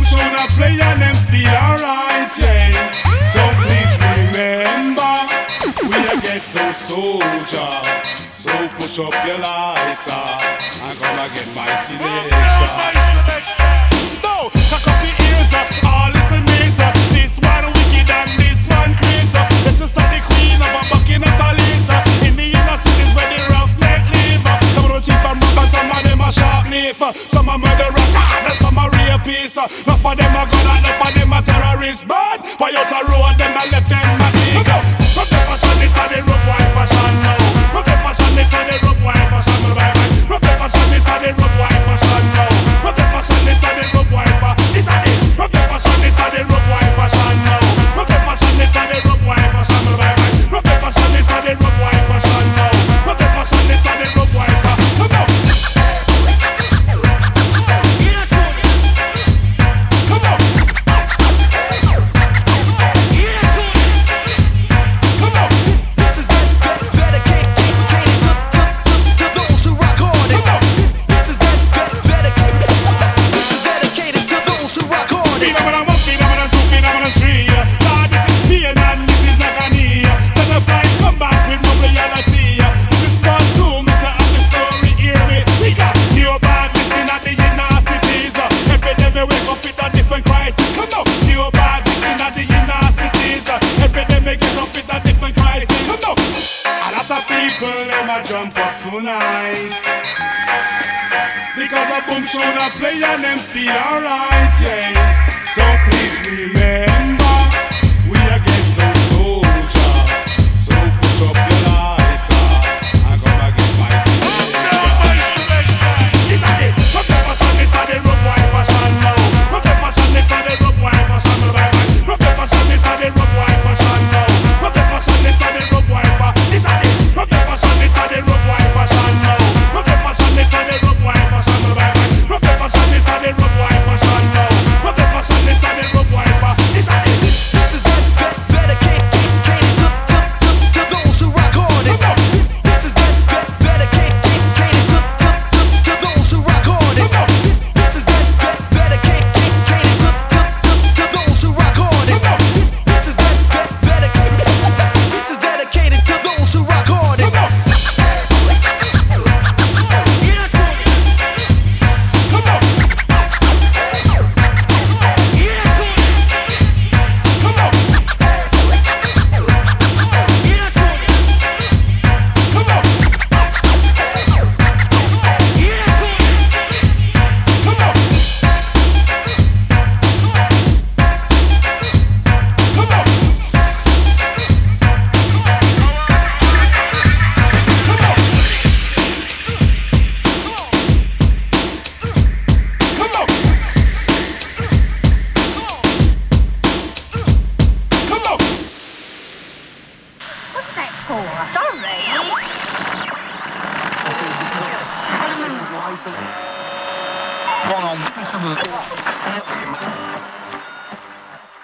show a play and them feel alright, yeah. So please remember, we a ghetto soldier. So push up your lighter and gonna get my selector. No, cock up your ears, all listen me, sir. This one wicked and this one crazy. This is the queen of a bucking of Talisa. In the inner cities where the roughneck live. Some of the chief and robbers, some of them are sharp knife. Some are murderer, and some are rapists. Enough of them are gun, enough of them are terrorists. But why out the road, them are left them a dig. Rock the fashion, this are the rope wife fashion now. Rock the fashion, this are the rope wife fashion. Rock the fashion, this are the rope wife fashion now. Rock the fashion, this are the rope wife. This are the rock the fashion, this are the rope wife fashion now. Rock the fashion, this are the rope wife fashion. Rock the fashion, this are the rope wife fashion now. Rock the fashion, this are the rope wife. Come on. Jump up tonight because a boom show a play and them feel alright, yeah. So please remember, we are ghetto soldier. So push up your lighter and gonna get my selector. This are the rock the fashion, this are the rope wife fashion now. Rock the fashion, this are the rope wife fashion. Rock the fashion, this are the rope wife fashion now. Rock the fashion, this are the rope wife. This are the rock the fashion, this are the rope wife fashion now. Rock the fashion, this are the rope wife fashion. Rock the fashion, this are the rope wife fashion now. Rock the fashion, this are the rope wife. This are the this is that dedicated to those who rock hard. This is that dedicated to those who rock hard. This is that dedicated to those who rock hard. This is that dedicated to those who rock hard. Sorry.